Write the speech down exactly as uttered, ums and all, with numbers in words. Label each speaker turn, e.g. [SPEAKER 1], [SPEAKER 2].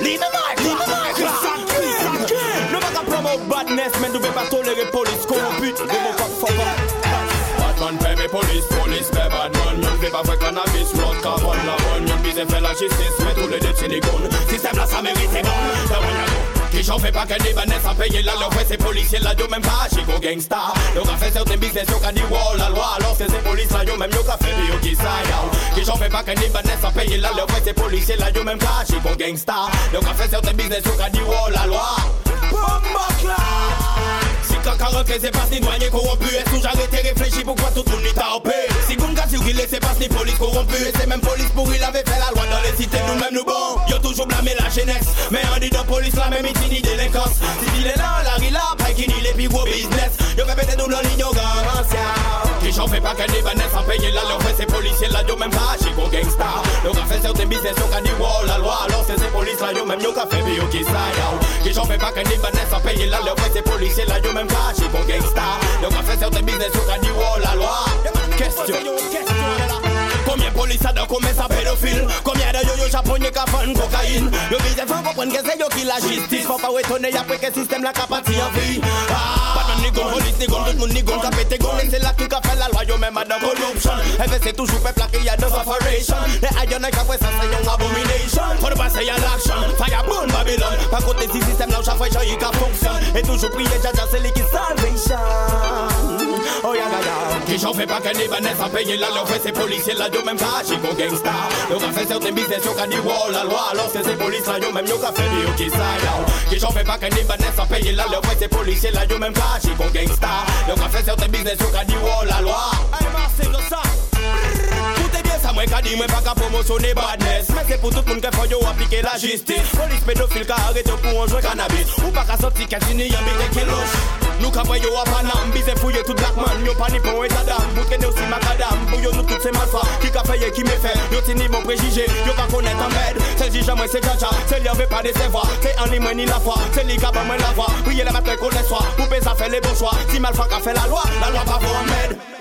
[SPEAKER 1] Leave me mark, leave me mark. Nous pas qu'à promouvoir badness, mais nous ne pouvons pas tolérer police corrompue. Nous ne pouvons pas. Badman paie mes police, police paie badman. Nous ne pouvons pas faire cannabis, road carbone, la bonne. Nous ne pouvons faire la justice, mais tous les détenus les gones. Système là, ça mérite les gones. Qui j'en fais pas que des bannettes à payer là, leur fait ces policiers là, yo même pas chico gangsta. Yo qu'a fait certains business, yo qu'a dit wow la loi, alors c'est ces policiers là, yo même yo qu'a fait yo qui ça yo. Qui j'en fais pas que des bannettes à payer là, leur fait ces policiers là, yo même pas chico gangsta. Yo qu'a fait certains business, yo qu'a dit wow la loi. Bomba si caca rentre, c'est pas ni douanier corrompu. Est-ce que j'arrête réfléchir pourquoi tout le monde est tapé? Si Gunga circule, c'est pas ni police corrompu. Et c'est même police pour il avait fait la loi dans les cités, nous-mêmes nous bon. Yo toujours blâmé la jeunesse, mais on dit de police la même ni délinquance. Si il est là, la rila, pas qui dit les plus gros business. Yo fait péter nous dans l'ignorance. Qui j'en fais pas que des bannettes à payer là, leur fait ces policiers là, yo même pas chico gangsta. Yo qu'a fait certains business, yo qu'a dit wow la loi, alors c'est ces polices là, yo même yo qu'a fait yo qui ça yo. Qui j'en fais pas que des bannettes à payer là, leur fait ces policiers là, yo même pas chico gangsta. Yo qu'a fait certains business, yo qu'a dit wow la loi. Question, question là. Combien de police dans combien ça pédophile? Combien de yo-yo japonais qui font cocaïne? Yo vise faut comprendre que c'est yo qui la justice. Faut pas étonner après que le système la capati en vie. Ah, pas de nigon, police nigon, tout le monde nigon, qu'a pété gon. C'est là qui a fait la loi, yo même dans corruption. Et c'est toujours peuple là qui y a dans operation. Les ayons qui fait ça, c'est une abomination. Faut ne passer à l'action, fire burn Babylon. Par contre, ce système là, chaque fois il y a fonctionne. Et toujours prier, Jaja, c'est lui qui salvation. Oh ya ya ya. Qui j'en fais pas que des bannettes à payer là, leur fait ces policiers là, yo même pas chico gangsta. Yo qu'a fait certains business, yo qu'a dit wow la loi, alors c'est ces policiers là, yo même yo qu'a fait yo qui ça yo. Qui j'en fais pas que des bannettes à payer là, leur fait ces policiers là, yo même pas chico gangsta. Yo qu'a fait certains business, yo qu'a dit wow la loi. Hey Marseille de ça. Ça moi qu'a dit moi pas qu'à promotionner badness. Mais c'est pour tout le monde qu'il faut yo appliquer la justice. Police pédophile qu'a arrêté pour en jouer cannabis. Ou pas qu'à sortir qu'à signer y'a mis des kilos. Nous qu'a voyé yo à Panam, bise fouiller tout black man. Yo pas ni pour état d'âme, pour qu'elle aussi macadam. Pour yo nous toutes ces malfrats, qui qu'a fait qui me fait. Yo tini bon préjugé, yo qu'a connaître en bed. C'est si jamais c'est Jaja, c'est lui avait pas de ses voix. C'est en ni ni la foi, c'est lui qu'a pas moins la voix. Oui, il a matin qu'on est soi, pour ça fait les bons choix. Si malfrat qu'a fait la loi, la loi pas pour en bed.